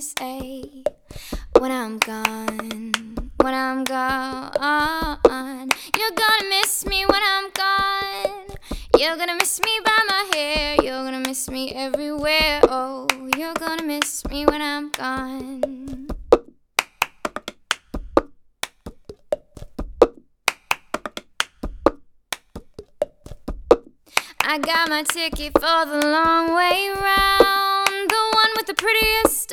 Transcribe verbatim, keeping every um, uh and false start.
say when I'm gone, when I'm gone. You're gonna miss me when I'm gone. You're gonna miss me by my hair. You're gonna miss me everywhere. Oh, you're gonna miss me when I'm gone. I got my ticket for the long way round, the one with the prettiest